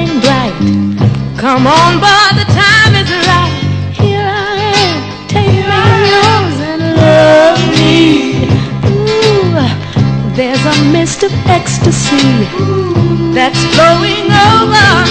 shining bright. Come on, boy, the time is right. Here I am, take me yours and love me. Ooh, there's a mist of ecstasy that's flowing over